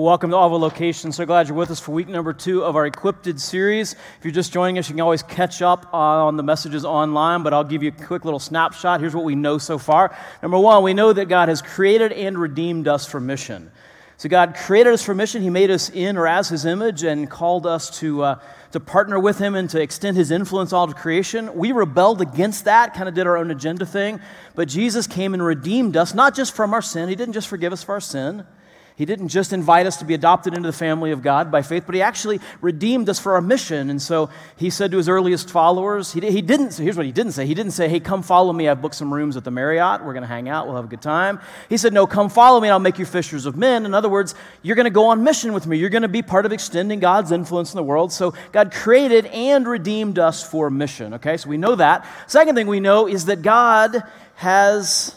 Well, welcome to all the locations. So glad you're with us for week number 2 of our Equipped series. If you're just joining us, you can always catch up on the messages online, but I'll give you a quick little snapshot. Here's what we know so far. Number 1, we know that God has created and redeemed us for mission. So God created us for mission. He made us in or as His image and called us to partner with Him and to extend His influence all to creation. We rebelled against that, kind of did our own agenda thing, but Jesus came and redeemed us, not just from our sin. He didn't just forgive us for our sin. He didn't just invite us to be adopted into the family of God by faith, but He actually redeemed us for our mission. And so He said to His earliest followers, here's what He didn't say. He didn't say, hey, come follow me. I've booked some rooms at the Marriott. We're going to hang out. We'll have a good time. He said, no, come follow me and I'll make you fishers of men. In other words, you're going to go on mission with me. You're going to be part of extending God's influence in the world. So God created and redeemed us for mission. Okay, so we know that. Second thing we know is that God has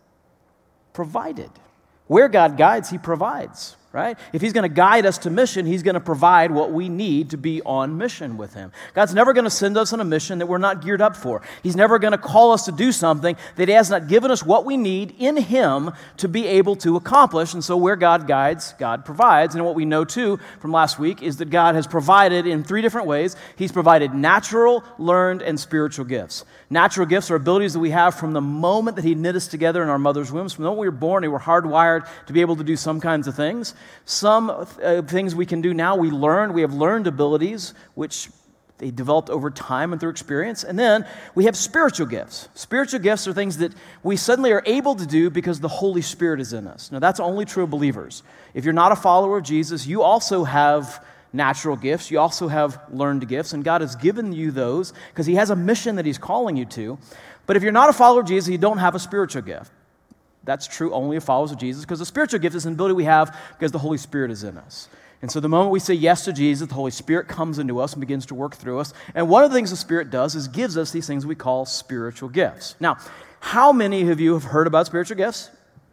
provided. Where God guides, He provides, right? If He's going to guide us to mission, He's going to provide what we need to be on mission with Him. God's never going to send us on a mission that we're not geared up for. He's never going to call us to do something that He has not given us what we need in Him to be able to accomplish. And so where God guides, God provides. And what we know, too, from last week is that God has provided in 3 different ways. He's provided natural, learned, and spiritual gifts. Natural gifts are abilities that we have from the moment that He knit us together in our mother's wombs. From the moment we were born, we were hardwired to be able to do some kinds of things. Some things we can do now, we have learned abilities, which they developed over time and through experience. And then we have spiritual gifts. Spiritual gifts are things that we suddenly are able to do because the Holy Spirit is in us. Now, that's only true of believers. If you're not a follower of Jesus, you also have natural gifts. You also have learned gifts, and God has given you those because He has a mission that He's calling you to. But if you're not a follower of Jesus, you don't have a spiritual gift. That's true only of followers of Jesus, because the spiritual gift is an ability we have because the Holy Spirit is in us. And so the moment we say yes to Jesus, the Holy Spirit comes into us and begins to work through us. And one of the things the Spirit does is gives us these things we call spiritual gifts. Now, how many of you have heard about spiritual gifts?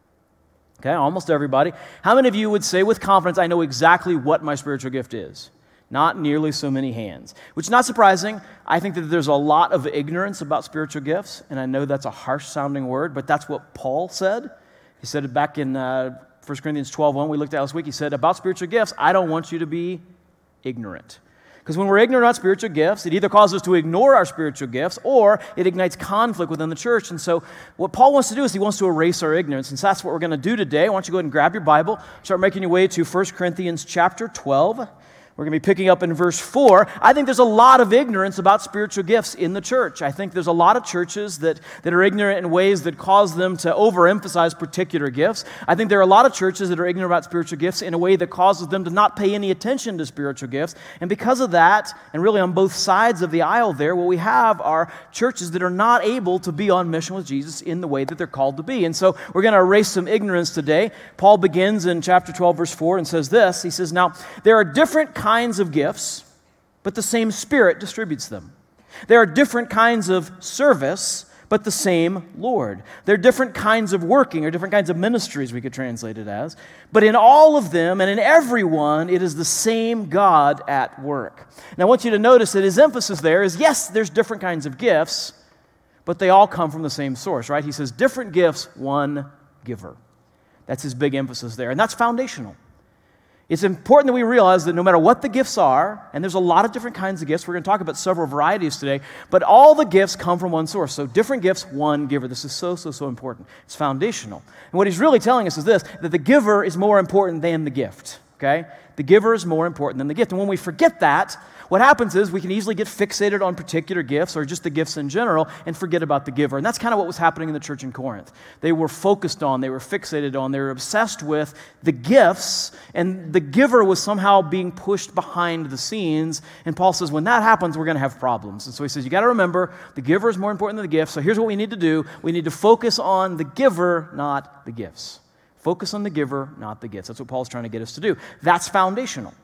Okay, almost everybody. How many of you would say with confidence, I know exactly what my spiritual gift is? Not nearly so many hands, which is not surprising. I think that there's a lot of ignorance about spiritual gifts, and I know that's a harsh-sounding word, but that's what Paul said. He said it back in 1 Corinthians 12:1 we looked at last week. He said, about spiritual gifts, I don't want you to be ignorant. Because when we're ignorant about spiritual gifts, it either causes us to ignore our spiritual gifts or it ignites conflict within the church. And so what Paul wants to do is he wants to erase our ignorance. And so that's what we're going to do today. I want you to go ahead and grab your Bible, start making your way to 1 Corinthians chapter 12. We're going to be picking up in verse 4. I think there's a lot of ignorance about spiritual gifts in the church. I think there's a lot of churches that are ignorant in ways that cause them to overemphasize particular gifts. I think there are a lot of churches that are ignorant about spiritual gifts in a way that causes them to not pay any attention to spiritual gifts. And because of that, and really on both sides of the aisle there, what we have are churches that are not able to be on mission with Jesus in the way that they're called to be. And so we're going to erase some ignorance today. Paul begins in chapter 12, verse 4, and says this. He says, now, there are different kinds of gifts, but the same Spirit distributes them. There are different kinds of service, but the same Lord. There are different kinds of working, or different kinds of ministries, we could translate it as. But in all of them and in every one, it is the same God at work. Now I want you to notice that his emphasis there is, yes, there's different kinds of gifts, but they all come from the same source, right? He says, different gifts, one giver. That's his big emphasis there, and that's foundational. It's important that we realize that no matter what the gifts are, and there's a lot of different kinds of gifts, we're going to talk about several varieties today, but all the gifts come from one source. So different gifts, one giver. This is so important. It's foundational. And what he's really telling us is this, that the giver is more important than the gift, okay? The giver is more important than the gift. And when we forget that, what happens is we can easily get fixated on particular gifts or just the gifts in general and forget about the giver. And that's kind of what was happening in the church in Corinth. They were focused on, they were fixated on, they were obsessed with the gifts, and the giver was somehow being pushed behind the scenes. And Paul says, when that happens, we're going to have problems. And so he says, you got to remember, the giver is more important than the gift. So here's what we need to do. We need to focus on the giver, not the gifts. Focus on the giver, not the gifts. That's what Paul's trying to get us to do. That's foundational.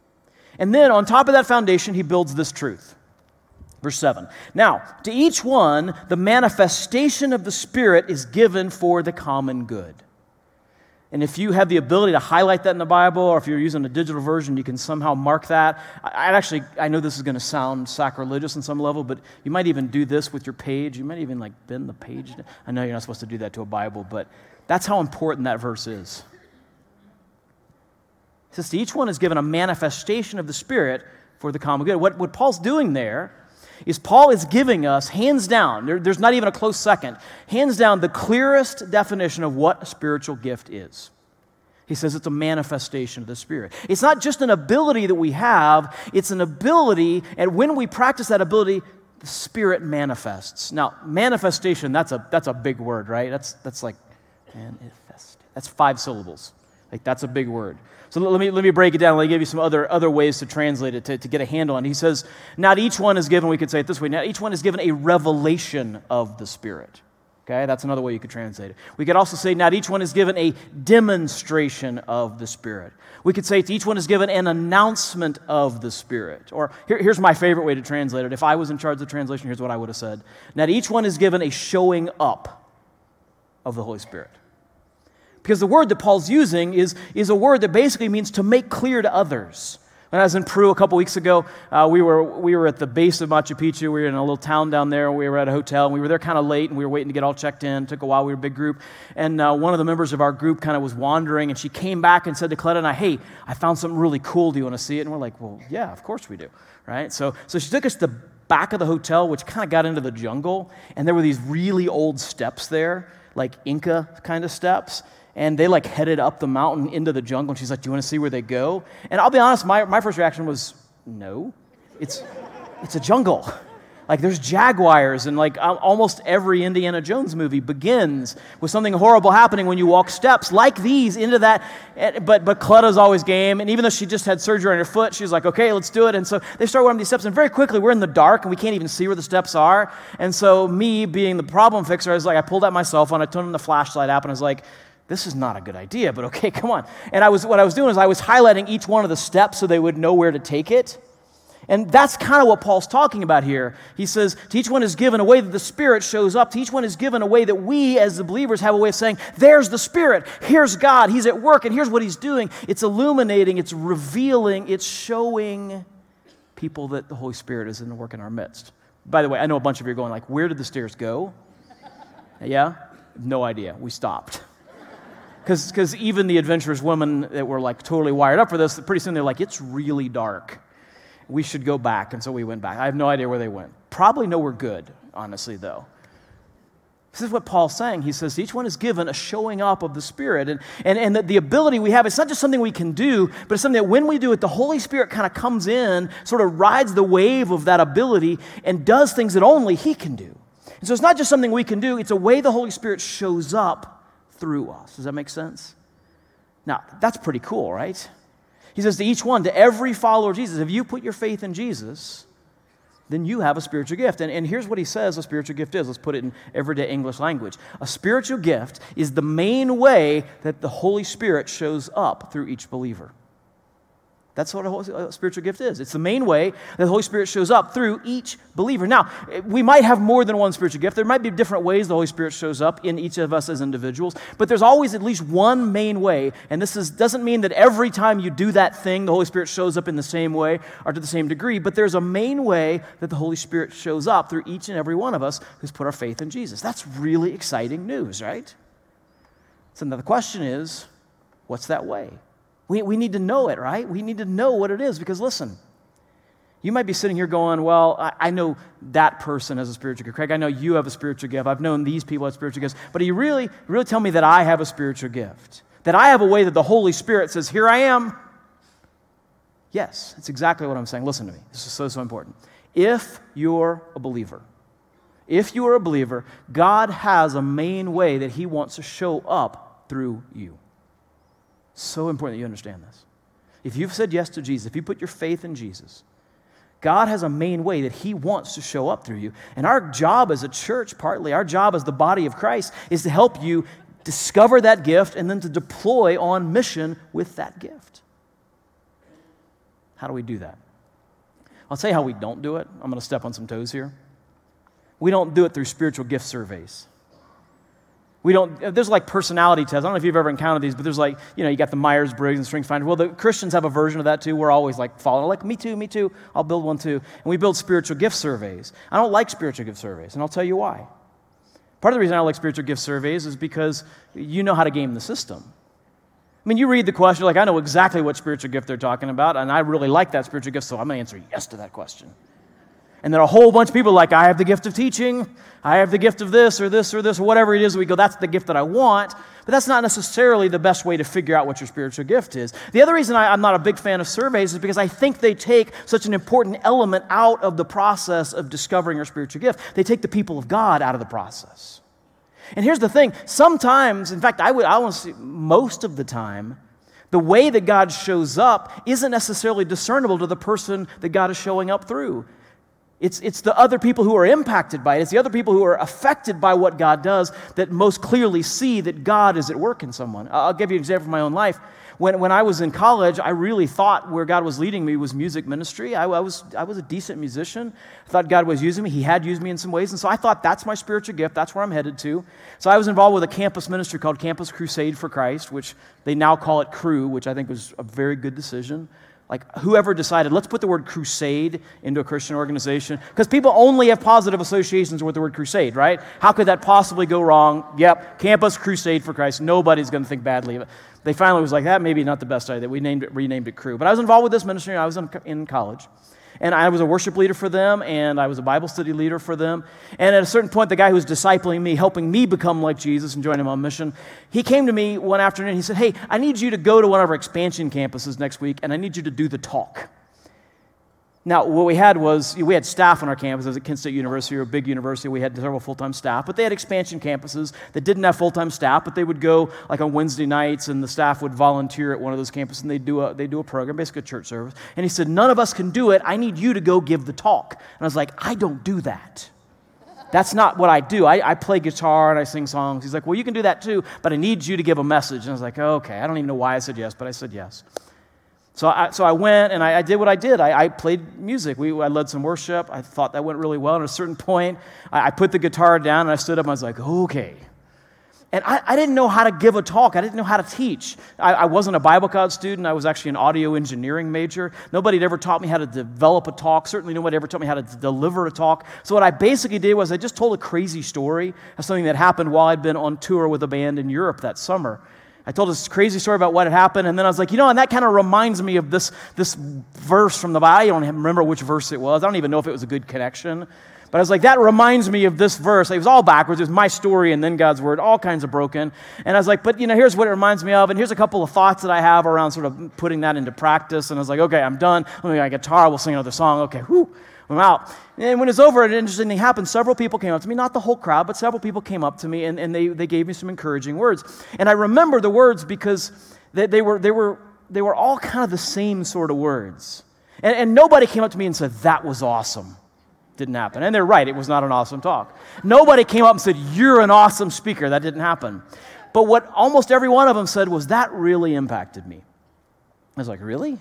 And then on top of that foundation, he builds this truth. Verse 7. Now, to each one, the manifestation of the Spirit is given for the common good. And if you have the ability to highlight that in the Bible, or if you're using a digital version, you can somehow mark that. I know this is going to sound sacrilegious on some level, but you might even do this with your page. You might even bend the page. I know you're not supposed to do that to a Bible, but that's how important that verse is. says to each one is given a manifestation of the Spirit for the common good. What Paul's doing there is Paul is giving us, hands down, there's not even a close second, hands down the clearest definition of what a spiritual gift is. He says it's a manifestation of the Spirit. It's not just an ability that we have, it's an ability, and when we practice that ability, the Spirit manifests. Now, manifestation, that's a big word, right? That's like, manifest. That's 5 syllables. Like, that's a big word. So let me break it down. Let me give you some other ways to translate it, to get a handle on it. He says, not each one is given, we could say it this way, not each one is given a revelation of the Spirit. Okay, that's another way you could translate it. We could also say, not each one is given a demonstration of the Spirit. We could say, each one is given an announcement of the Spirit. Or here's my favorite way to translate it. If I was in charge of the translation, here's what I would have said. Not each one is given a showing up of the Holy Spirit. Because the word that Paul's using is a word that basically means to make clear to others. When I was in Peru a couple weeks ago, we were at the base of Machu Picchu. We were in a little town down there. We were at a hotel, and we were there kind of late, and we were waiting to get all checked in. It took a while. We were a big group. And one of the members of our group kind of was wandering, and she came back and said to Coletta and I, hey, I found something really cool. Do you want to see it? And we're like, well, yeah, of course we do, right? So she took us to the back of the hotel, which kind of got into the jungle, and there were these really old steps there, like Inca kind of steps. And they like headed up the mountain into the jungle. And she's like, do you want to see where they go? And I'll be honest, my first reaction was, no. It's a jungle. Like there's jaguars, and like almost every Indiana Jones movie begins with something horrible happening when you walk steps like these into that. But Coletta's always game. And even though she just had surgery on her foot, she was like, okay, let's do it. And so they start going these steps. And very quickly, we're in the dark and we can't even see where the steps are. And so me being the problem fixer, I pulled out my cell phone, I turned on the flashlight app, and I was like, this is not a good idea, but okay, come on. And what I was doing is I was highlighting each one of the steps so they would know where to take it. And that's kind of what Paul's talking about here. He says, to each one is given a way that the Spirit shows up. To each one is given a way that we as the believers have a way of saying, there's the Spirit. Here's God. He's at work, and here's what He's doing. It's illuminating. It's revealing. It's showing people that the Holy Spirit is in the work in our midst. By the way, I know a bunch of you are going like, where did the stairs go? Yeah? No idea. We stopped. Because even the adventurous women that were like totally wired up for this, pretty soon they're like, it's really dark. We should go back. And so we went back. I have no idea where they went. Probably nowhere good, honestly, though. This is what Paul's saying. He says each one is given a showing up of the Spirit. And the ability we have, it's not just something we can do, but it's something that when we do it, the Holy Spirit kind of comes in, sort of rides the wave of that ability and does things that only He can do. And so it's not just something we can do, it's a way the Holy Spirit shows up through us. Does that make sense? Now, that's pretty cool, right? He says to each one, to every follower of Jesus, if you put your faith in Jesus, then you have a spiritual gift. And here's what he says a spiritual gift is. Let's put it in everyday English language. A spiritual gift is the main way that the Holy Spirit shows up through each believer. That's what a spiritual gift is. It's the main way that the Holy Spirit shows up through each believer. Now, we might have more than one spiritual gift. There might be different ways the Holy Spirit shows up in each of us as individuals, but there's always at least one main way, and doesn't mean that every time you do that thing, the Holy Spirit shows up in the same way or to the same degree, but there's a main way that the Holy Spirit shows up through each and every one of us who's put our faith in Jesus. That's really exciting news, right? So now the question is, what's that way? We need to know it, right? We need to know what it is because, listen, you might be sitting here going, well, I know that person has a spiritual gift. Craig, I know you have a spiritual gift. I've known these people have spiritual gifts. But you really tell me that I have a spiritual gift, that I have a way that the Holy Spirit says, here I am? Yes, that's exactly what I'm saying. Listen to me. This is so important. If you're a believer, God has a main way that He wants to show up through you. So important that you understand this. If you've said yes to Jesus, if you put your faith in Jesus, God has a main way that He wants to show up through you. And our job as a church, partly, our job as the body of Christ, is to help you discover that gift and then to deploy on mission with that gift. How do we do that? I'll tell you how we don't do it. I'm going to step on some toes here. We don't do it through spiritual gift surveys. There's like personality tests. I don't know if you've ever encountered these, but there's like, you got the Myers-Briggs and StrengthsFinder. Well, the Christians have a version of that too. We're always like following, like, me too, I'll build one too. And we build spiritual gift surveys. I don't like spiritual gift surveys, and I'll tell you why. Part of the reason I don't like spiritual gift surveys is because you know how to game the system. I mean, you read the question, you're like, I know exactly what spiritual gift they're talking about, and I really like that spiritual gift, so I'm going to answer yes to that question. And then a whole bunch of people are like, I have the gift of teaching, I have the gift of this, or whatever it is. We go, that's the gift that I want, but that's not necessarily the best way to figure out what your spiritual gift is. The other reason I'm not a big fan of surveys is because I think they take such an important element out of the process of discovering your spiritual gift. They take the people of God out of the process. And here's the thing, sometimes, in fact, I want to say most of the time, the way that God shows up isn't necessarily discernible to the person that God is showing up through. It's the other people who are impacted by it. It's the other people who are affected by what God does that most clearly see that God is at work in someone. I'll give you an example from my own life. When I was in college, I really thought where God was leading me was music ministry. I was a decent musician. I thought God was using me. He had used me in some ways. And so I thought that's my spiritual gift. That's where I'm headed to. So I was involved with a campus ministry called Campus Crusade for Christ, which they now call it Cru, which I think was a very good decision. Like, whoever decided, let's put the word crusade into a Christian organization, because people only have positive associations with the word crusade, right? How could that possibly go wrong? Yep, Campus Crusade for Christ. Nobody's going to think badly of it. They finally was like, that maybe not the best idea. We renamed it Cru. But I was involved with this ministry. I was in college. And I was a worship leader for them, and I was a Bible study leader for them. And at a certain point, the guy who was discipling me, helping me become like Jesus and join him on mission, he came to me one afternoon. He said, hey, I need you to go to one of our expansion campuses next week, and I need you to do the talk. Now, what we had was, we had staff on our campuses at Kent State University, or a big university. We had several full-time staff, but they had expansion campuses that didn't have full-time staff, but they would go like on Wednesday nights, and the staff would volunteer at one of those campuses, and they'd do a program, basically a church service. And he said, none of us can do it. I need you to go give the talk. And I was like, I don't do that. That's not what I do. I play guitar and I sing songs. He's like, well, you can do that too, but I need you to give a message. And I was like, okay. I don't even know why I said yes, but I said yes. So I went and I did what I did. I played music. I led some worship. I thought that went really well. And at a certain point, I put the guitar down and I stood up and I was like, okay. And I didn't know how to give a talk. I didn't know how to teach. I wasn't a Bible college student. I was actually an audio engineering major. Nobody had ever taught me how to develop a talk. Certainly nobody ever taught me how to deliver a talk. So what I basically did was I just told a crazy story of something that happened while I'd been on tour with a band in Europe that summer. I told this crazy story about what had happened, and then I was like, and that kind of reminds me of this verse from the Bible. I don't even remember which verse it was. I don't even know if it was a good connection. But I was like, that reminds me of this verse. It was all backwards. It was my story and then God's word, all kinds of broken. And I was like, but here's what it reminds me of, and here's a couple of thoughts that I have around sort of putting that into practice. And I was like, okay, I'm done. Let me get a guitar. We'll sing another song. Okay, I'm out. And when it's over, an interesting thing happened. Several people came up to me, not the whole crowd, but several people came up to me, and they gave me some encouraging words. And I remember the words because they were all kind of the same sort of words. And nobody came up to me and said, that was awesome. Didn't happen. And they're right, it was not an awesome talk. Nobody came up and said, you're an awesome speaker. That didn't happen. But what almost every one of them said was, that really impacted me. I was like, really?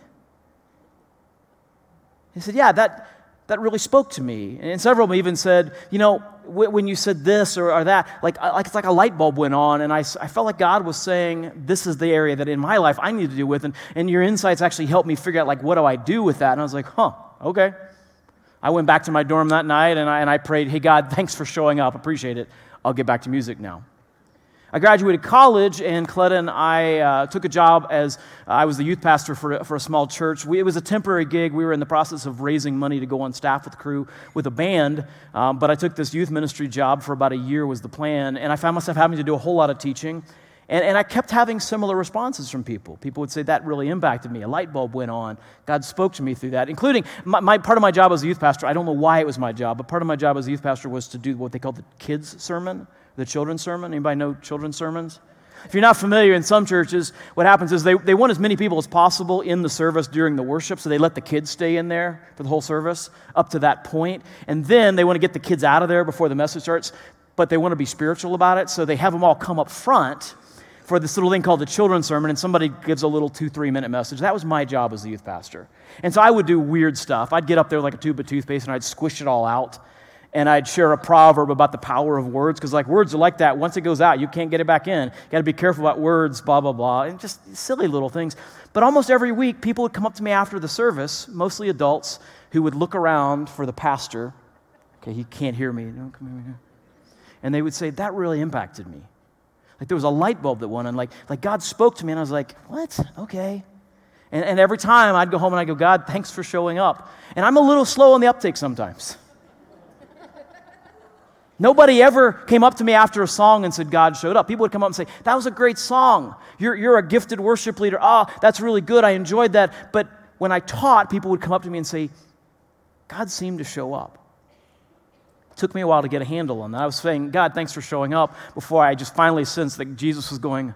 He said, yeah, that really spoke to me. And several of them even said, when you said this or that, like it's like a light bulb went on, and I felt like God was saying, this is the area that in my life I need to deal with, and your insights actually helped me figure out, like, what do I do with that? And I was like, okay. I went back to my dorm that night, and I prayed, hey, God, thanks for showing up. Appreciate it. I'll get back to music now. I graduated college, and Cleta and I took a job as I was the youth pastor for a small church. It was a temporary gig. We were in the process of raising money to go on staff with Cru with a band, but I took this youth ministry job for about a year was the plan, and I found myself having to do a whole lot of teaching, and I kept having similar responses from people. People would say, that really impacted me. A light bulb went on. God spoke to me through that, including my part of my job as a youth pastor. I don't know why it was my job, but part of my job as a youth pastor was to do what they call the kids' sermon. The children's sermon. Anybody know children's sermons? If you're not familiar, in some churches, what happens is they want as many people as possible in the service during the worship, so they let the kids stay in there for the whole service up to that point. And then they want to get the kids out of there before the message starts, but they want to be spiritual about it, so they have them all come up front for this little thing called the children's sermon, and somebody gives a little 2-3 minute message. That was my job as a youth pastor. And so I would do weird stuff. I'd get up there like a tube of toothpaste, and I'd squish it all out. And I'd share a proverb about the power of words, because like words are like that. Once it goes out, you can't get it back in. You got to be careful about words, blah, blah, blah, and just silly little things. But almost every week, people would come up to me after the service, mostly adults, who would look around for the pastor. Okay, he can't hear me. No, come here. And they would say, that really impacted me. Like there was a light bulb that went on. Like God spoke to me, and I was like, what? Okay. And every time I'd go home and I'd go, God, thanks for showing up. And I'm a little slow on the uptake sometimes. Nobody ever came up to me after a song and said, God showed up. People would come up and say, that was a great song. You're a gifted worship leader. Oh, that's really good. I enjoyed that. But when I taught, people would come up to me and say, God seemed to show up. It took me a while to get a handle on that. I was saying, God, thanks for showing up, before I just finally sensed that Jesus was going,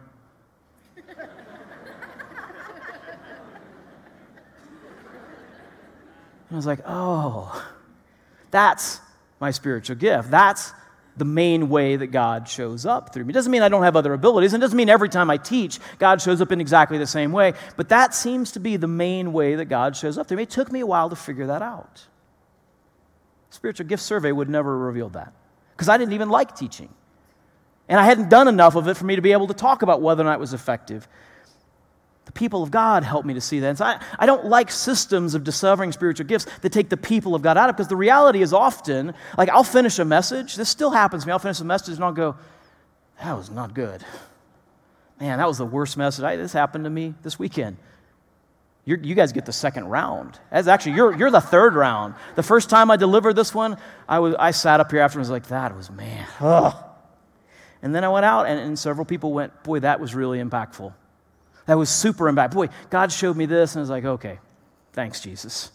and I was like, oh, that's my spiritual gift. That's the main way that God shows up through me. It doesn't mean I don't have other abilities, and it doesn't mean every time I teach, God shows up in exactly the same way, but that seems to be the main way that God shows up through me. It took me a while to figure that out. Spiritual gift survey would never have revealed that, because I didn't even like teaching, and I hadn't done enough of it for me to be able to talk about whether or not it was effective. The people of God helped me to see that. And so I don't like systems of discovering spiritual gifts that take the people of God out of it, because the reality is often, like I'll finish a message. This still happens to me. I'll finish a message and I'll go, that was not good. Man, that was the worst message. This happened to me this weekend. You guys get the second round. As actually, you're the third round. The first time I delivered this one, I sat up here after and was like, that was, man, ugh. And then I went out and several people went, boy, that was really impactful. That was super impactful. Boy, God showed me this, and I was like, okay, thanks, Jesus.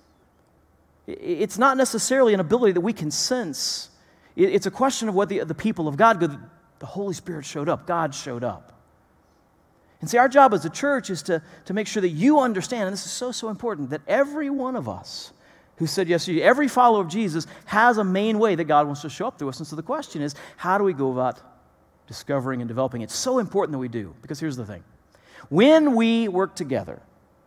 It's not necessarily an ability that we can sense. It's a question of what the people of God go, the Holy Spirit showed up, God showed up. And see, our job as a church is to make sure that you understand, and this is so important, that every one of us who said yes to you, every follower of Jesus has a main way that God wants to show up through us. And so the question is, how do we go about discovering and developing it? It's so important that we do, because here's the thing. When we work together,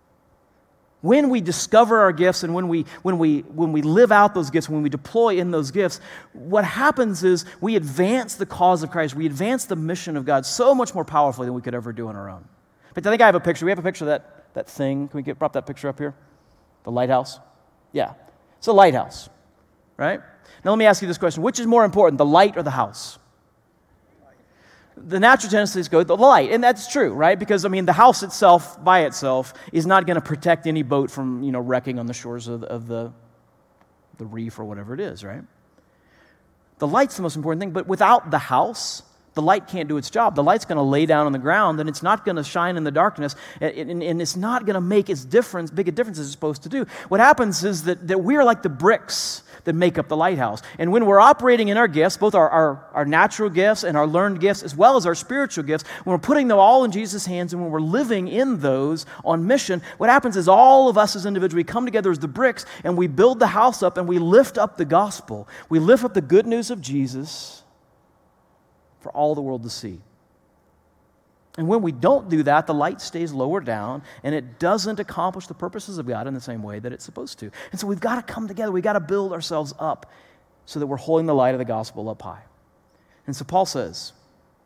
when we discover our gifts and when we live out those gifts, when we deploy in those gifts, what happens is we advance the cause of Christ. We advance the mission of God so much more powerfully than we could ever do on our own. But I think I have a picture. We have a picture of that thing. Can we prop that picture up here? The lighthouse? Yeah. It's a lighthouse, right? Now let me ask you this question. Which is more important, the light or the house? The natural tendency is to go the light, and that's true, right? Because, the house itself, by itself, is not going to protect any boat from, wrecking on the shores of the reef or whatever it is, right? The light's the most important thing, but without the house, the light can't do its job. The light's going to lay down on the ground, and it's not going to shine in the darkness, and it's not going to make big a difference as it's supposed to do. What happens is that we're like the bricks that make up the lighthouse. And when we're operating in our gifts, both our natural gifts and our learned gifts, as well as our spiritual gifts, when we're putting them all in Jesus' hands and when we're living in those on mission, what happens is all of us as individuals, we come together as the bricks and we build the house up and we lift up the gospel. We lift up the good news of Jesus for all the world to see. And when we don't do that, the light stays lower down, and it doesn't accomplish the purposes of God in the same way that it's supposed to. And so we've got to come together. We've got to build ourselves up so that we're holding the light of the gospel up high. And so Paul says,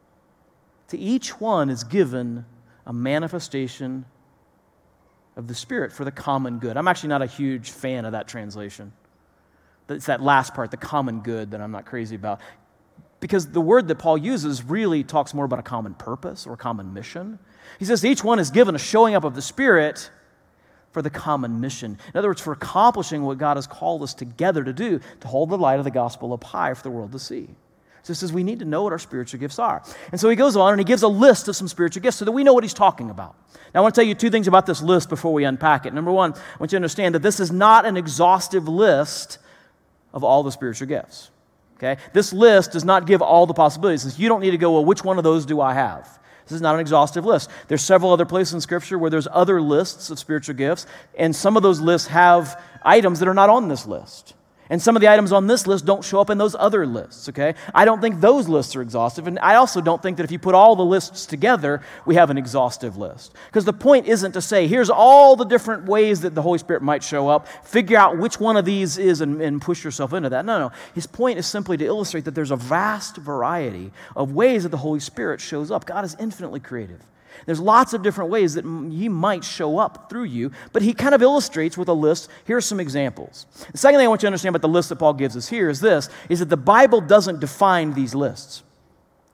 to each one is given a manifestation of the Spirit for the common good. I'm actually not a huge fan of that translation. It's that last part, the common good, that I'm not crazy about. Because the word that Paul uses really talks more about a common purpose or a common mission. He says each one is given a showing up of the Spirit for the common mission. In other words, for accomplishing what God has called us together to do, to hold the light of the gospel up high for the world to see. So he says we need to know what our spiritual gifts are. And so he goes on and he gives a list of some spiritual gifts so that we know what he's talking about. Now I want to tell you two things about this list before we unpack it. Number one, I want you to understand that this is not an exhaustive list of all the spiritual gifts. Okay? This list does not give all the possibilities. You don't need to go, well, which one of those do I have? This is not an exhaustive list. There's several other places in Scripture where there's other lists of spiritual gifts, and some of those lists have items that are not on this list. And some of the items on this list don't show up in those other lists, okay? I don't think those lists are exhaustive, and I also don't think that if you put all the lists together, we have an exhaustive list. Because the point isn't to say, here's all the different ways that the Holy Spirit might show up, figure out which one of these is and push yourself into that. No. His point is simply to illustrate that there's a vast variety of ways that the Holy Spirit shows up. God is infinitely creative. There's lots of different ways that He might show up through you, but He kind of illustrates with a list. Here are some examples. The second thing I want you to understand about the list that Paul gives us here is this, is that the Bible doesn't define these lists.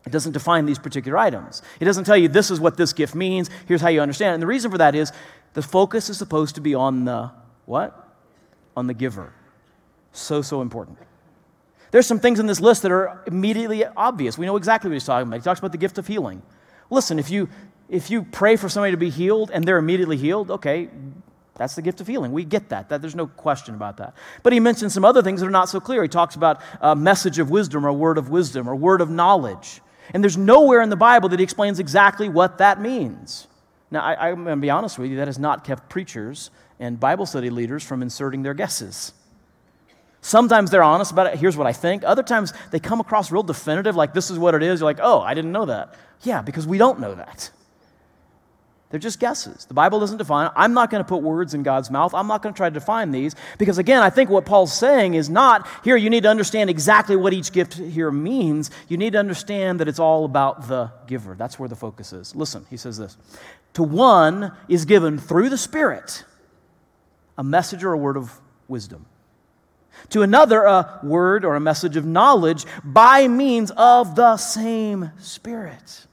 It doesn't define these particular items. It doesn't tell you this is what this gift means, here's how you understand it. And the reason for that is the focus is supposed to be on the what? On the giver. So important. There's some things in this list that are immediately obvious. We know exactly what he's talking about. He talks about the gift of healing. Listen, if you pray for somebody to be healed and they're immediately healed, okay, that's the gift of healing. We get that. There's no question about that. But he mentions some other things that are not so clear. He talks about a message of wisdom or a word of wisdom or word of knowledge. And there's nowhere in the Bible that he explains exactly what that means. Now, I'm going to be honest with you, that has not kept preachers and Bible study leaders from inserting their guesses. Sometimes they're honest about it. Here's what I think. Other times they come across real definitive, like this is what it is. You're like, oh, I didn't know that. Yeah, because we don't know that. They're just guesses. The Bible doesn't define it. I'm not going to put words in God's mouth. I'm not going to try to define these because, again, I think what Paul's saying is not, here, you need to understand exactly what each gift here means. You need to understand that it's all about the giver. That's where the focus is. Listen, he says this. To one is given through the Spirit a message or a word of wisdom. To another, a word or a message of knowledge by means of the same Spirit.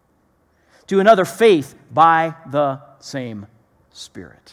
To another, faith by the same Spirit.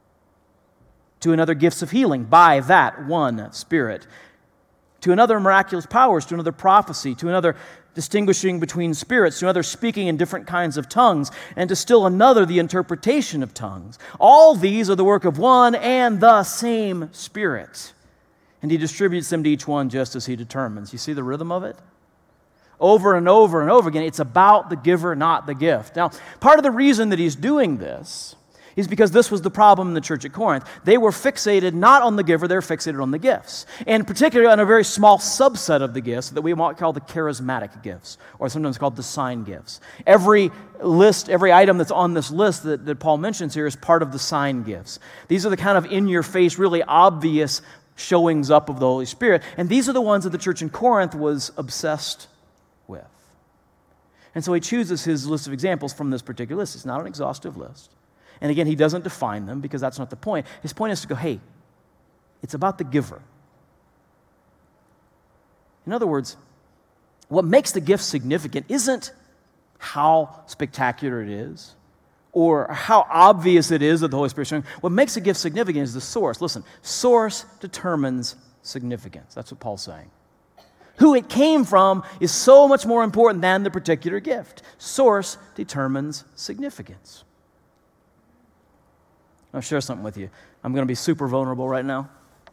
To another, gifts of healing by that one Spirit. To another, miraculous powers. To another, prophecy. To another, distinguishing between spirits. To another, speaking in different kinds of tongues. And to still another, the interpretation of tongues. All these are the work of one and the same Spirit. And he distributes them to each one just as he determines. You see the rhythm of it? Over and over and over again, it's about the giver, not the gift. Now, part of the reason that he's doing this is because this was the problem in the church at Corinth. They were fixated not on the giver, they were fixated on the gifts. And particularly on a very small subset of the gifts that we might call the charismatic gifts, or sometimes called the sign gifts. Every item that's on this list that Paul mentions here is part of the sign gifts. These are the kind of in-your-face, really obvious showings up of the Holy Spirit. And these are the ones that the church in Corinth was obsessed with. And so he chooses his list of examples from this particular list. It's not an exhaustive list. And again, he doesn't define them because that's not the point. His point is to go, hey, it's about the giver. In other words, what makes the gift significant isn't how spectacular it is or how obvious it is that the Holy Spirit is showing. What makes a gift significant is the source. Listen, source determines significance. That's what Paul's saying. Who it came from is so much more important than the particular gift. Source determines significance. I'll share something with you. I'm going to be super vulnerable right now.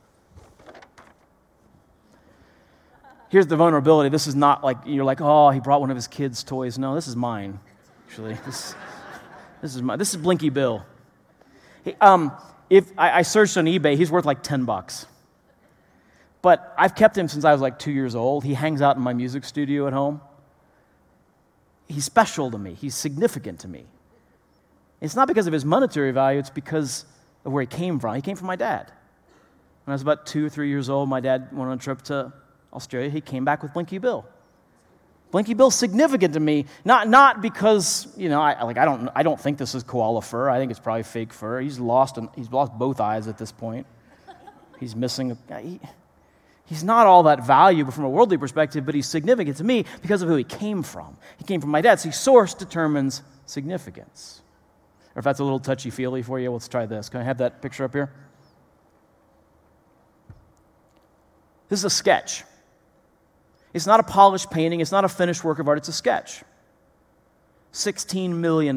Here's the vulnerability. This is not like, you're like, oh, he brought one of his kids' toys. No, this is mine, actually. This is mine. This is Blinky Bill. Hey, if I searched on eBay, he's worth like $10. But I've kept him since I was like 2 years old. He hangs out in my music studio at home. He's special to me. He's significant to me. It's not because of his monetary value. It's because of where he came from. He came from my dad. When I was about 2 or 3 years old, my dad went on a trip to Australia. He came back with Blinky Bill. Blinky Bill's significant to me, not because, I don't think this is koala fur. I think it's probably fake fur. He's lost both eyes at this point. He's missing He's not all that valuable from a worldly perspective, but he's significant to me because of who he came from. He came from my dad. See, source determines significance. Or if that's a little touchy-feely for you, let's try this. Can I have that picture up here? This is a sketch. It's not a polished painting. It's not a finished work of art. It's a sketch. $16 million.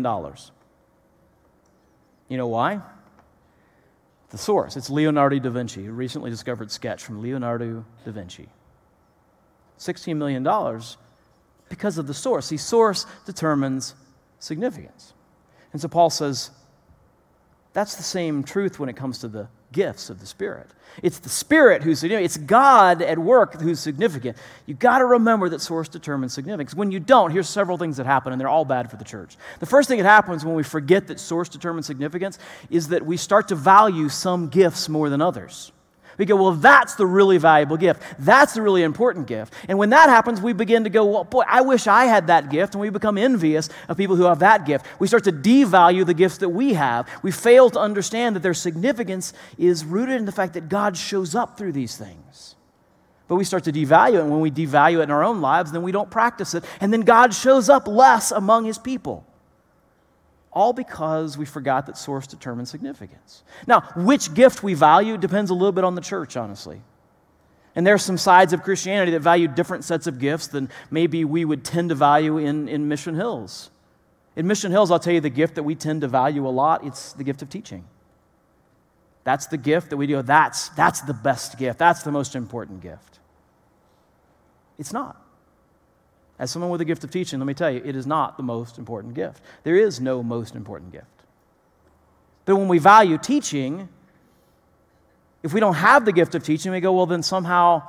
You know why? The source. It's Leonardo da Vinci, a recently discovered sketch from Leonardo da Vinci. $16 million because of the source. See, source determines significance. And so Paul says, that's the same truth when it comes to the gifts of the Spirit. It's the Spirit who's significant. It's God at work who's significant. You've got to remember that source determines significance. When you don't, here's several things that happen, and they're all bad for the church. The first thing that happens when we forget that source determines significance is that we start to value some gifts more than others. We go, well, that's the really valuable gift. That's the really important gift. And when that happens, we begin to go, well, boy, I wish I had that gift, and we become envious of people who have that gift. We start to devalue the gifts that we have. We fail to understand that their significance is rooted in the fact that God shows up through these things. But we start to devalue it, and when we devalue it in our own lives, then we don't practice it, and then God shows up less among his people. All because we forgot that source determines significance. Now, which gift we value depends a little bit on the church, honestly. And there are some sides of Christianity that value different sets of gifts than maybe we would tend to value in Mission Hills. In Mission Hills, I'll tell you the gift that we tend to value a lot, it's the gift of teaching. That's the gift that we do. That's the best gift. That's the most important gift. It's not. As someone with a gift of teaching, let me tell you, it is not the most important gift. There is no most important gift. But when we value teaching, if we don't have the gift of teaching, we go, well, then somehow,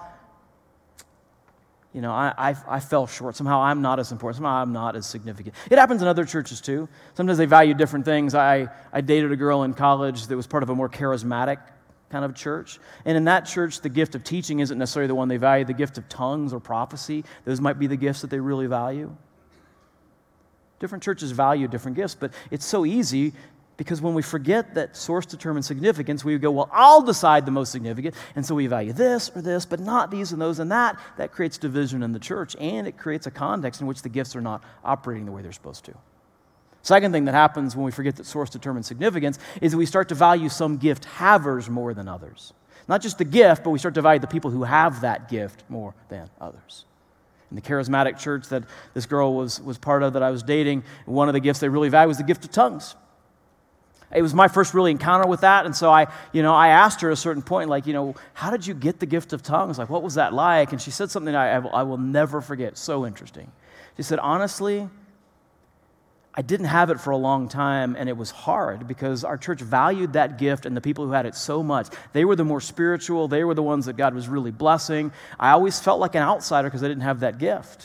I fell short. Somehow I'm not as important. Somehow I'm not as significant. It happens in other churches too. Sometimes they value different things. I dated a girl in college that was part of a more charismatic kind of church. And in that church, the gift of teaching isn't necessarily the one they value. The gift of tongues or prophecy, those might be the gifts that they really value. Different churches value different gifts, but it's so easy because when we forget that source determines significance, we go, well, I'll decide the most significant, and so we value this or this, but not these and those and that. That creates division in the church, and it creates a context in which the gifts are not operating the way they're supposed to. Second thing that happens when we forget that source determines significance is that we start to value some gift havers more than others. Not just the gift, but we start to value the people who have that gift more than others. In the charismatic church that this girl was part of that I was dating, one of the gifts they really valued was the gift of tongues. It was my first really encounter with that, and so I asked her at a certain point, how did you get the gift of tongues? Like, what was that like? And she said something I will never forget, so interesting. She said, honestly, I didn't have it for a long time, and it was hard because our church valued that gift and the people who had it so much. They were the more spiritual. They were the ones that God was really blessing. I always felt like an outsider because I didn't have that gift.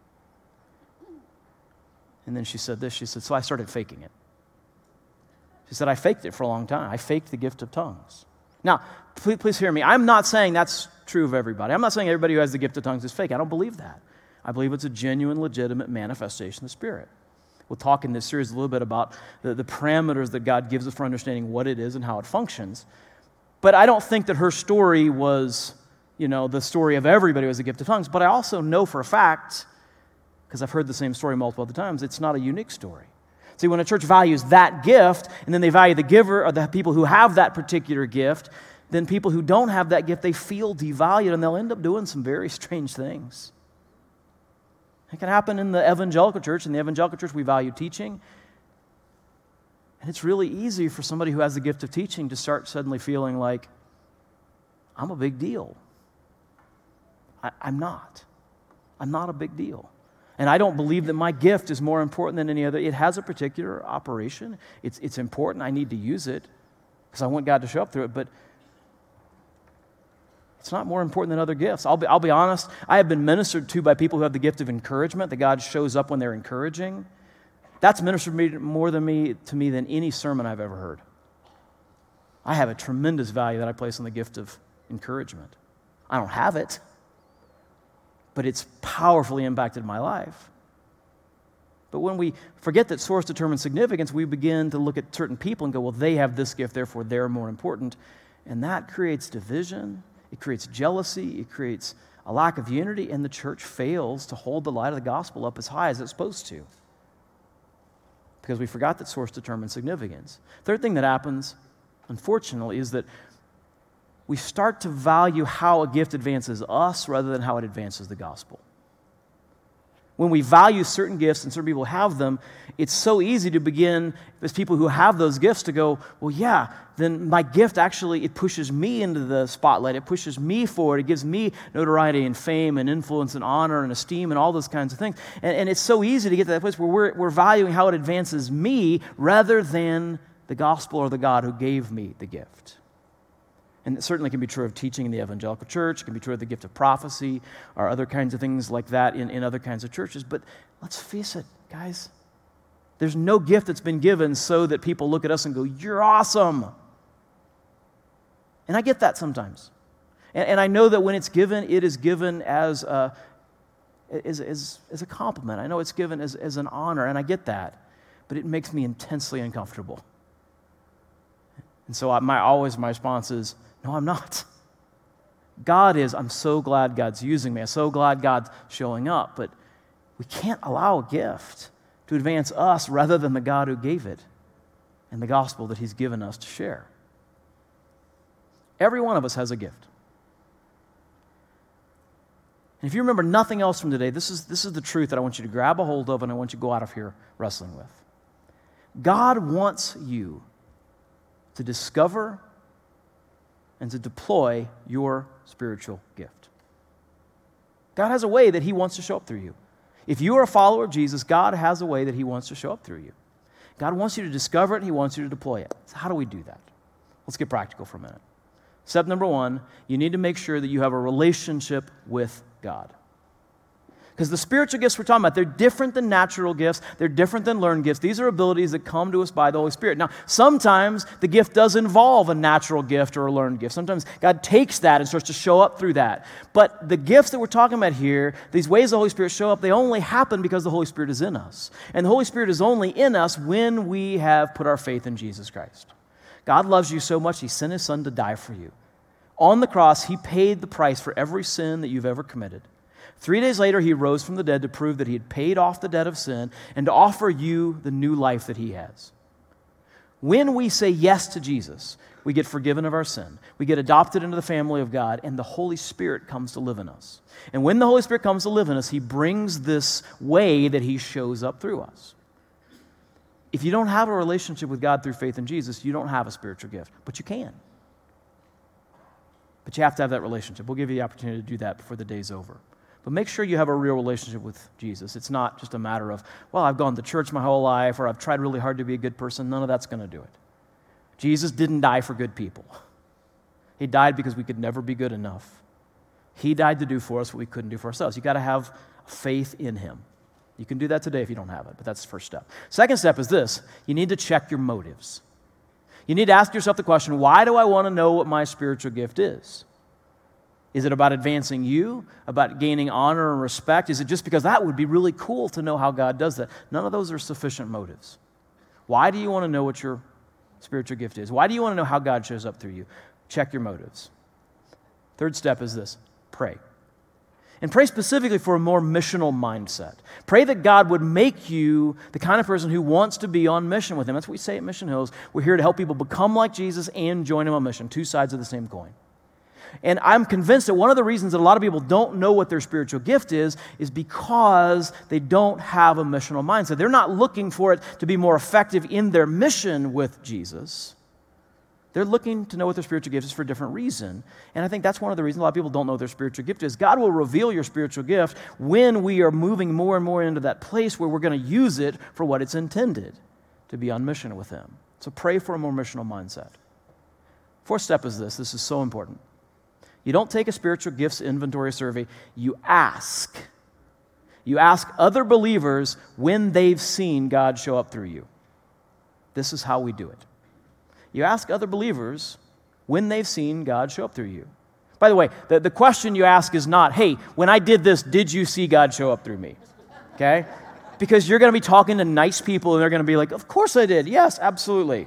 And then she said this. She said, so I started faking it. She said, I faked it for a long time. I faked the gift of tongues. Now, please hear me. I'm not saying that's true of everybody. I'm not saying everybody who has the gift of tongues is fake. I don't believe that. I believe it's a genuine, legitimate manifestation of the Spirit. We'll talk in this series a little bit about the parameters that God gives us for understanding what it is and how it functions. But I don't think that her story was, the story of everybody who has a gift of tongues. But I also know for a fact, because I've heard the same story multiple other times, it's not a unique story. See, when a church values that gift, and then they value the giver or the people who have that particular gift, then people who don't have that gift, they feel devalued, and they'll end up doing some very strange things. It can happen in the evangelical church. In the evangelical church, we value teaching. And it's really easy for somebody who has the gift of teaching to start suddenly feeling like, I'm a big deal. I'm not. I'm not a big deal. And I don't believe that my gift is more important than any other. It has a particular operation. It's important. I need to use it because I want God to show up through it. But it's not more important than other gifts. I'll be honest. I have been ministered to by people who have the gift of encouragement, that God shows up when they're encouraging. That's ministered more to me than any sermon I've ever heard. I have a tremendous value that I place on the gift of encouragement. I don't have it, but it's powerfully impacted my life. But when we forget that source determines significance, we begin to look at certain people and go, well, they have this gift, therefore they're more important. And that creates division. It creates jealousy. It creates a lack of unity, and the church fails to hold the light of the gospel up as high as it's supposed to because we forgot that source determines significance. Third thing that happens, unfortunately, is that we start to value how a gift advances us rather than how it advances the gospel. When we value certain gifts and certain people have them, it's so easy to begin, as people who have those gifts, to go, well, yeah, then my gift actually, it pushes me into the spotlight. It pushes me forward. It gives me notoriety and fame and influence and honor and esteem and all those kinds of things. And it's so easy to get to that place where we're valuing how it advances me rather than the gospel or the God who gave me the gift. And it certainly can be true of teaching in the evangelical church. It can be true of the gift of prophecy or other kinds of things like that in other kinds of churches. But let's face it, guys. There's no gift that's been given so that people look at us and go, you're awesome. And I get that sometimes. And I know that when it's given, it is given as a compliment. I know it's given as an honor, and I get that. But it makes me intensely uncomfortable. And so my response is, no, I'm not. God is, I'm so glad God's using me. I'm so glad God's showing up. But we can't allow a gift to advance us rather than the God who gave it and the gospel that he's given us to share. Every one of us has a gift. And if you remember nothing else from today, this is the truth that I want you to grab a hold of and I want you to go out of here wrestling with. God wants you to discover and to deploy your spiritual gift. God has a way that he wants to show up through you. If you are a follower of Jesus, God has a way that he wants to show up through you. God wants you to discover it and he wants you to deploy it. So how do we do that? Let's get practical for a minute. Step number one, you need to make sure that you have a relationship with God. Because the spiritual gifts we're talking about, they're different than natural gifts. They're different than learned gifts. These are abilities that come to us by the Holy Spirit. Now, sometimes the gift does involve a natural gift or a learned gift. Sometimes God takes that and starts to show up through that. But the gifts that we're talking about here, these ways the Holy Spirit show up, they only happen because the Holy Spirit is in us. And the Holy Spirit is only in us when we have put our faith in Jesus Christ. God loves you so much, he sent his son to die for you. On the cross, he paid the price for every sin that you've ever committed. 3 days later, he rose from the dead to prove that he had paid off the debt of sin and to offer you the new life that he has. When we say yes to Jesus, we get forgiven of our sin. We get adopted into the family of God, and the Holy Spirit comes to live in us. And when the Holy Spirit comes to live in us, he brings this way that he shows up through us. If you don't have a relationship with God through faith in Jesus, you don't have a spiritual gift, but you can. But you have to have that relationship. We'll give you the opportunity to do that before the day's over. But make sure you have a real relationship with Jesus. It's not just a matter of, well, I've gone to church my whole life, or I've tried really hard to be a good person. None of that's going to do it. Jesus didn't die for good people. He died because we could never be good enough. He died to do for us what we couldn't do for ourselves. You've got to have faith in him. You can do that today if you don't have it, but that's the first step. Second step is this. You need to check your motives. You need to ask yourself the question, why do I want to know what my spiritual gift is? Is it about advancing you, about gaining honor and respect? Is it just because that would be really cool to know how God does that? None of those are sufficient motives. Why do you want to know what your spiritual gift is? Why do you want to know how God shows up through you? Check your motives. Third step is this, pray. And pray specifically for a more missional mindset. Pray that God would make you the kind of person who wants to be on mission with him. That's what we say at Mission Hills. We're here to help people become like Jesus and join him on mission, two sides of the same coin. And I'm convinced that one of the reasons that a lot of people don't know what their spiritual gift is because they don't have a missional mindset. They're not looking for it to be more effective in their mission with Jesus. They're looking to know what their spiritual gift is for a different reason. And I think that's one of the reasons a lot of people don't know what their spiritual gift is. God will reveal your spiritual gift when we are moving more and more into that place where we're going to use it for what it's intended, to be on mission with him. So pray for a more missional mindset. Fourth step is this. This is so important. You don't take a spiritual gifts inventory survey. You ask. You ask other believers when they've seen God show up through you. This is how we do it. You ask other believers when they've seen God show up through you. By the way, the question you ask is not, hey, when I did this, did you see God show up through me? Okay? Because you're going to be talking to nice people and they're going to be like, of course I did. Yes, absolutely.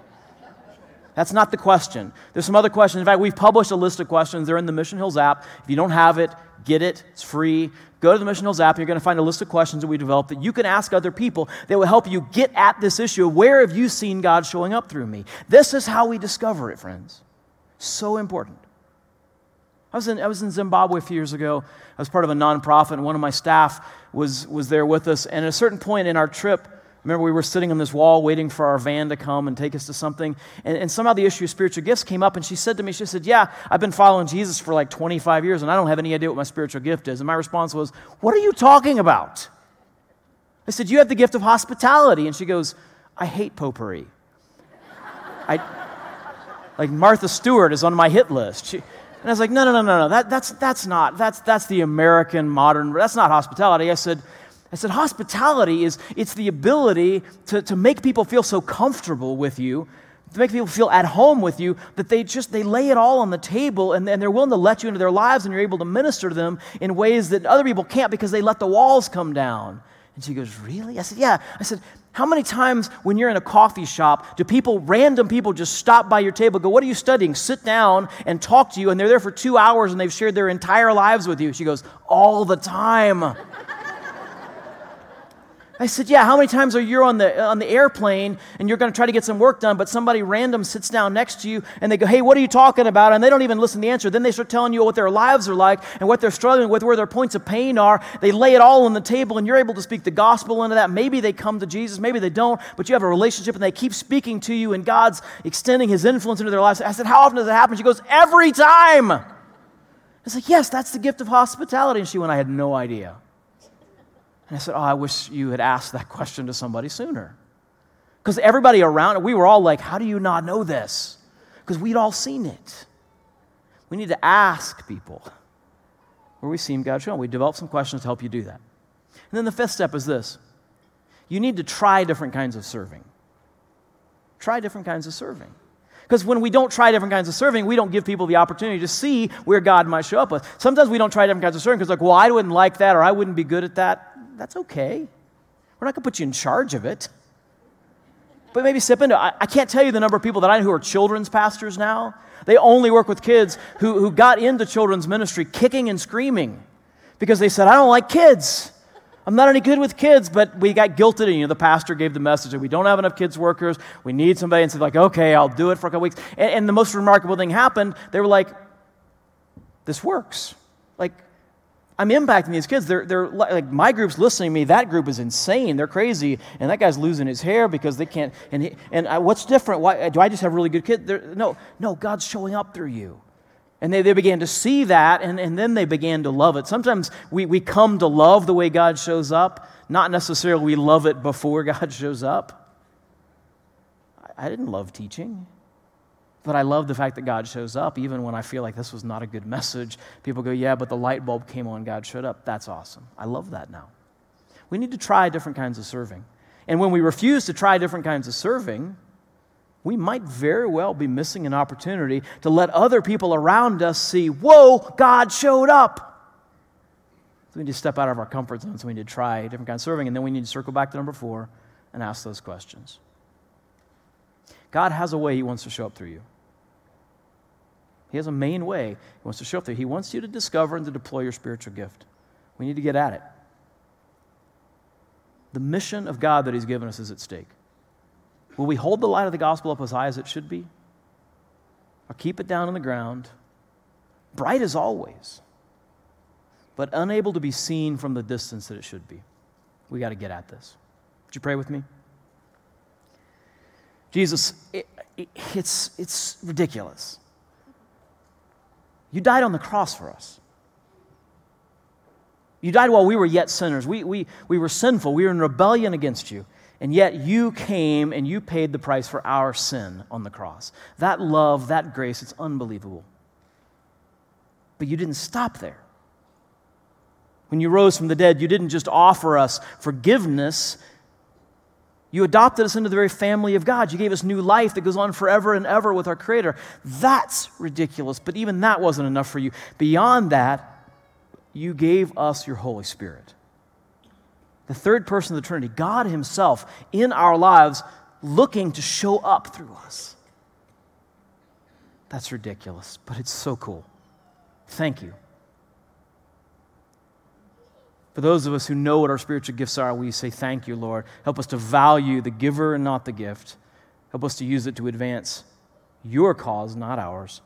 That's not the question. There's some other questions. In fact, we've published a list of questions. They're in the Mission Hills app. If you don't have it, get it. It's free. Go to the Mission Hills app, and you're going to find a list of questions that we developed that you can ask other people that will help you get at this issue of where have you seen God showing up through me? This is how we discover it, friends. So important. I was in Zimbabwe a few years ago. I was part of a nonprofit, and one of my staff was there with us. And at a certain point in our trip, remember, we were sitting on this wall waiting for our van to come and take us to something, and somehow the issue of spiritual gifts came up, and she said to me, yeah, I've been following Jesus for like 25 years, and I don't have any idea what my spiritual gift is. And my response was, what are you talking about? I said, you have the gift of hospitality. And she goes, I hate potpourri. Like Martha Stewart is on my hit list. And I was like, no, that's the American modern, that's not hospitality. I said, hospitality it's the ability to make people feel so comfortable with you, to make people feel at home with you, that they lay it all on the table and they're willing to let you into their lives and you're able to minister to them in ways that other people can't because they let the walls come down And she goes, really? I said, yeah. I said, how many times when you're in a coffee shop do random people just stop by your table, go, what are you studying? Sit down and talk to you, and they're there for 2 hours and they've shared their entire lives with you. She goes, all the time. I said, yeah, how many times are you on the airplane and you're going to try to get some work done, but somebody random sits down next to you and they go, hey, what are you talking about? And they don't even listen to the answer. Then they start telling you what their lives are like and what they're struggling with, where their points of pain are. They lay it all on the table and you're able to speak the gospel into that. Maybe they come to Jesus, maybe they don't, but you have a relationship and they keep speaking to you and God's extending his influence into their lives. I said, how often does it happen? She goes, every time. I was like, yes, that's the gift of hospitality. And she went, I had no idea. And I said, I wish you had asked that question to somebody sooner. Because everybody around, we were all like, how do you not know this? Because we'd all seen it. We need to ask people where we've seen God show. We develop some questions to help you do that. And then the fifth step is this. You need to try different kinds of serving. Try different kinds of serving. Because when we don't try different kinds of serving, we don't give people the opportunity to see where God might show up with. Sometimes we don't try different kinds of serving because like, well, I wouldn't like that or I wouldn't be good at that. That's okay. We're not going to put you in charge of it. But maybe step into it. I can't tell you the number of people that I know who are children's pastors now. They only work with kids who got into children's ministry kicking and screaming because they said, I don't like kids. I'm not any good with kids, but we got guilted and the pastor gave the message that we don't have enough kids workers. We need somebody and said like, okay, I'll do it for a couple weeks. And the most remarkable thing happened. They were like, this works. Like, I'm impacting these kids. They're like, my group's listening to me. That group is insane. They're crazy. And that guy's losing his hair because they can't. What's different? Why do I just have really good kids? No, God's showing up through you. And they began to see that, and then they began to love it. Sometimes we come to love the way God shows up, not necessarily we love it before God shows up. I didn't love teaching. But I love the fact that God shows up, even when I feel like this was not a good message. People go, yeah, but the light bulb came on, God showed up. That's awesome. I love that now. We need to try different kinds of serving. And when we refuse to try different kinds of serving, we might very well be missing an opportunity to let other people around us see, whoa, God showed up. So we need to step out of our comfort zone. So we need to try different kinds of serving. And then we need to circle back to number 4 and ask those questions. God has a way He wants to show up through you. He has a main way He wants to show up there. He wants you to discover and to deploy your spiritual gift. We need to get at it. The mission of God that He's given us is at stake. Will we hold the light of the gospel up as high as it should be? Or keep it down on the ground, bright as always, but unable to be seen from the distance that it should be? We got to get at this. Would you pray with me? Jesus, it's ridiculous. You died on the cross for us. You died while we were yet sinners. We were sinful. We were in rebellion against you. And yet you came and you paid the price for our sin on the cross. That love, that grace, it's unbelievable. But you didn't stop there. When you rose from the dead, you didn't just offer us forgiveness. You adopted us into the very family of God. You gave us new life that goes on forever and ever with our Creator. That's ridiculous, but even that wasn't enough for you. Beyond that, you gave us your Holy Spirit. The third person of the Trinity, God Himself in our lives, looking to show up through us. That's ridiculous, but it's so cool. Thank you. For those of us who know what our spiritual gifts are, we say, thank you, Lord. Help us to value the giver and not the gift. Help us to use it to advance your cause, not ours.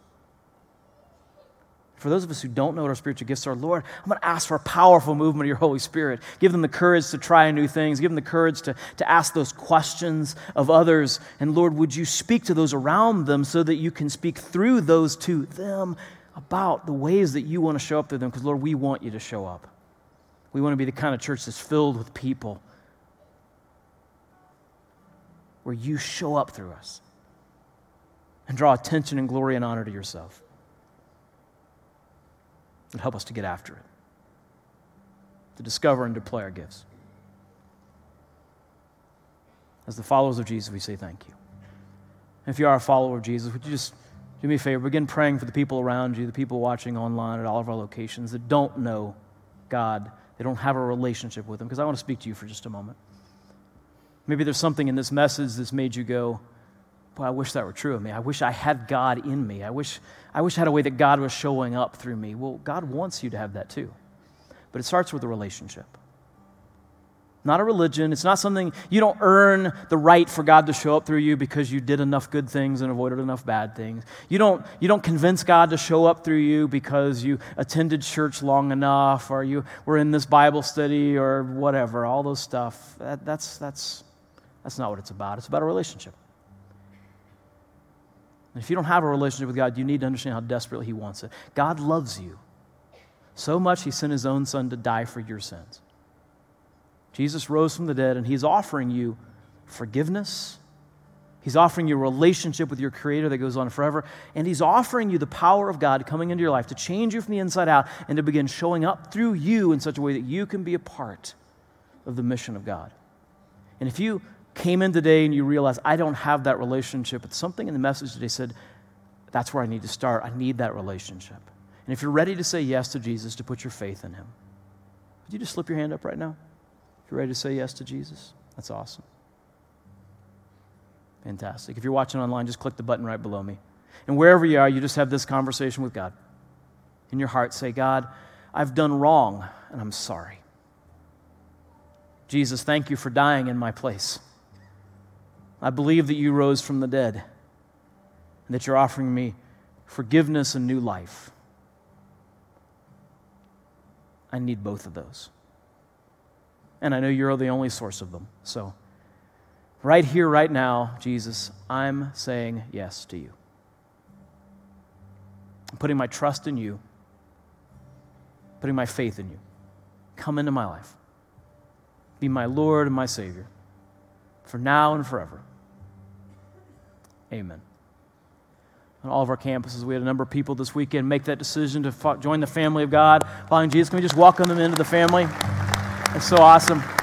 For those of us who don't know what our spiritual gifts are, Lord, I'm going to ask for a powerful movement of your Holy Spirit. Give them the courage to try new things. Give them the courage to ask those questions of others. And Lord, would you speak to those around them so that you can speak through those to them about the ways that you want to show up through them? Because, Lord, we want you to show up. We want to be the kind of church that's filled with people where you show up through us and draw attention and glory and honor to yourself. And help us to get after it, to discover and deploy our gifts. As the followers of Jesus, we say thank you. And if you are a follower of Jesus, would you just do me a favor, begin praying for the people around you, the people watching online at all of our locations that don't know God. They don't have a relationship with him. Because I want to speak to you for just a moment. Maybe there's something in this message that's made you go, boy, I wish that were true of me. I wish I had God in me. I wish I had a way that God was showing up through me. Well, God wants you to have that too. But it starts with a relationship. Not a religion. It's not something, you don't earn the right for God to show up through you because you did enough good things and avoided enough bad things. You don't convince God to show up through you because you attended church long enough or you were in this Bible study or whatever, all those stuff. That's not what it's about. It's about a relationship. And if you don't have a relationship with God, you need to understand how desperately He wants it. God loves you so much He sent His own Son to die for your sins. Jesus rose from the dead, and He's offering you forgiveness. He's offering you a relationship with your Creator that goes on forever, and He's offering you the power of God coming into your life to change you from the inside out and to begin showing up through you in such a way that you can be a part of the mission of God. And if you came in today and you realize, I don't have that relationship, but something in the message today said, that's where I need to start. I need that relationship. And if you're ready to say yes to Jesus, to put your faith in Him, would you just slip your hand up right now? If you're ready to say yes to Jesus, that's awesome. Fantastic. If you're watching online, just click the button right below me. And wherever you are, you just have this conversation with God. In your heart, say, God, I've done wrong, and I'm sorry. Jesus, thank you for dying in my place. I believe that you rose from the dead and that you're offering me forgiveness and new life. I need both of those. And I know you're the only source of them. So right here, right now, Jesus, I'm saying yes to you. I'm putting my trust in you, putting my faith in you. Come into my life. Be my Lord and my Savior for now and forever. Amen. On all of our campuses, we had a number of people this weekend make that decision to join the family of God, following Jesus. Can we just welcome them into the family? It's so awesome.